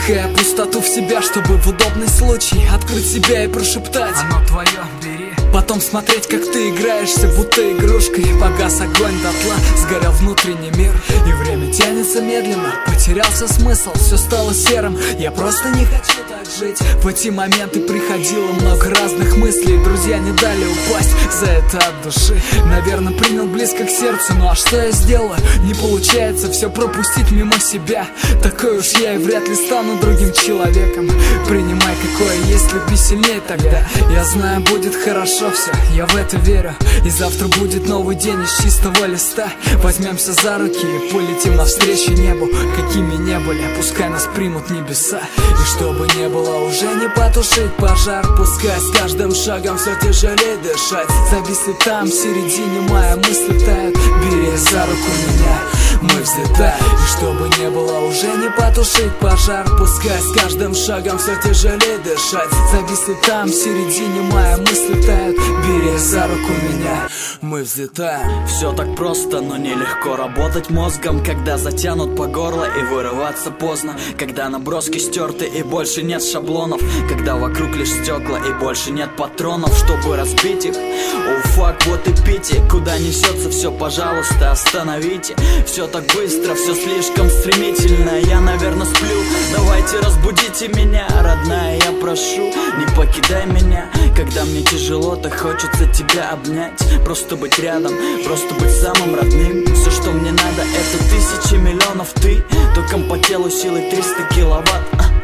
Вдыхая пустоту в себя, чтобы в удобный случай открыть себя и прошептать: оно твое, бери. Потом смотреть, как ты играешься, будто игрушкой. Погас огонь дотла, сгорел внутренний мир. И время тянется медленно, потерялся смысл, все стало серым. Я просто не хочу так жить. В эти моменты приходило много разных мыслей. Друзья не дали упасть, за это от души. Наверное, принял близко к сердцу. Ну а что я сделаю? Не получается все пропустить мимо себя. Такой уж я и вряд ли стану другим человеком. Принимай какое есть, люби сильнее тогда. Я знаю, будет хорошо все, я в это верю. И завтра будет новый день из чистого листа. Возьмемся за руки и полетим навстречу небу. Какими не были, пускай нас примут небеса. И чтобы не было, уже не потушить пожар. Пускай с каждым шагом все тяжелее дышать. Зависли там, в середине мая мысли тают. Бери за руку меня, мы взлетаем. И чтобы не было, уже не потушить пожар. Пускай с каждым шагом все тяжелее дышать. Зависли там, в середине мая мысли тают. Бери за руку меня, мы взлетаем. Все так просто, но нелегко работать мозгом, когда затянут по горло и вырываться поздно. Когда наброски стерты и больше нет шаблонов. Когда вокруг лишь стекла и больше нет патронов, чтобы разбить их. О, фак, вот и пите. Куда несется все, пожалуйста, остановите. Все так быстро, все слишком стремительно. Я, наверное, сплю, давайте разбудите меня. Родная, я прошу, не покидай меня. Когда мне тяжело, так хочется тебя обнять. Просто быть рядом, просто быть самым родным. Все, что мне надо, это 1000 миллионов ты. Током по телу силой 300 киловатт.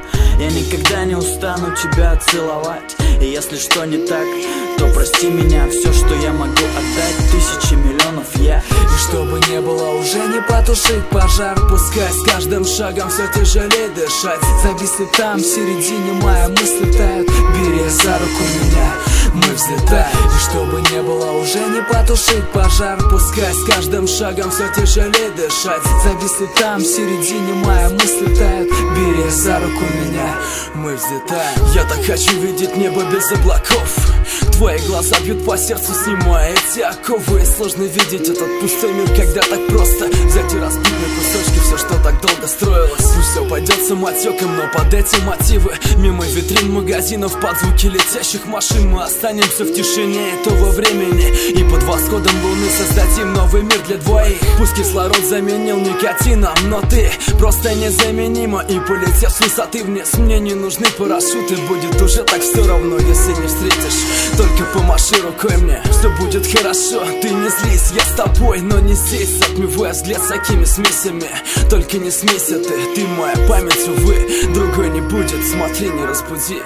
Я никогда не устану тебя целовать. И если что не так, то прости меня. Все, что я могу отдать, 1000 миллионов я. И чтобы не было, уже не потушить пожар. Пускай с каждым шагом все тяжелее дышать. Зависли там, в середине мая мысли тают. Бери за руку меня, мы взлетаем. И чтобы не было, уже не потушить пожар. Пускай с каждым шагом все тяжелее дышать. Зависли там, в середине мая мысли тают. Бери за руку меня, мы взлетаем. Я так хочу видеть небо без облаков. Твои глаза бьют по сердцу, снимая эти оковы. Сложно видеть этот пустой мир, когда так просто взять и разбить на кусочки все, что так долго строилось. Пусть все пойдет самотеком, но под эти мотивы. Мимо витрин магазинов, под звуки летящих машин мы останемся в тишине этого времени. И под восходом луны создадим новый мир для двоих. Пусть кислород заменил никотином, но ты просто незаменима. И полетев с высоты вниз, мне не нужны парашюты. Будет уже так все равно, если не встретишь. Только помаши рукой мне, все будет хорошо. Ты не злись, я с тобой, но не здесь. Отмывая взгляд с такими смесями. Только не смейся ты моя память, увы. Другой не будет, смотри, не разбуди.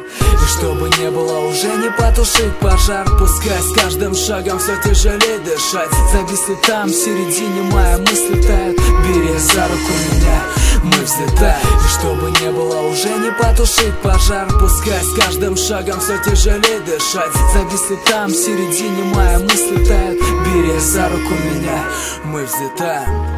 И чтобы не было, уже не потушить пожар. Пускай с каждым шагом все тяжелее дышать. Зависли там, в середине мая мысли тают. Бери за руку меня, мы взлетаем. И чтобы не было, уже не потушить пожар. Пускай с каждым шагом все тяжелее дышать. Зависли там, в середине мая мысли тают. Бери за руку меня, мы взлетаем.